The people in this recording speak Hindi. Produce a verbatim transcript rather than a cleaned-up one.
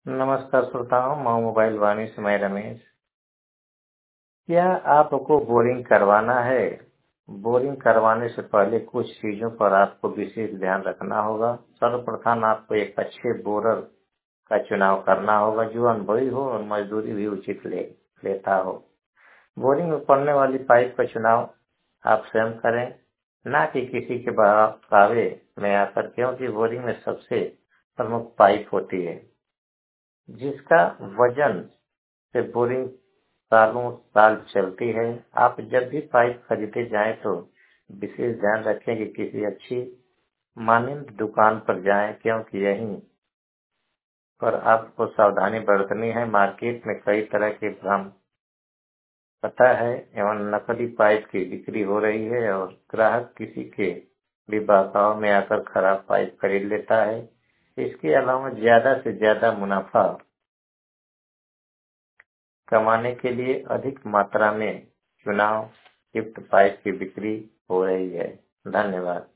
नमस्कार श्रोताओं, मैं मोबाइल वाणी से मैं रमेश। क्या आपको बोरिंग करवाना है? बोरिंग करवाने से पहले कुछ चीजों पर आपको विशेष ध्यान रखना होगा। सर्वप्रथम आपको एक अच्छे बोरर का चुनाव करना होगा जो अनुभवी हो और मजदूरी भी उचित ले लेता हो। बोरिंग में पड़ने वाली पाइप का चुनाव आप स्वयं करें, ना कि किसी के बहकावे में आकर, क्योंकि बोरिंग में सबसे प्रमुख पाइप होती है जिसका वजन से बोरिंग सालों साल चलती है। आप जब भी पाइप खरीदे जाएं तो विशेष ध्यान रखें कि किसी अच्छी मानद दुकान पर जाएं, क्योंकि यहीं पर आपको सावधानी बरतनी है। मार्केट में कई तरह के भ्रम पता है एवं नकली पाइप की बिक्री हो रही है और ग्राहक किसी के भी बहकाव में आकर खराब पाइप खरीद लेता है। इसके अलावा ज्यादा से ज्यादा मुनाफा कमाने के लिए अधिक मात्रा में चुनाव युक्त पाइप की बिक्री हो रही है। धन्यवाद।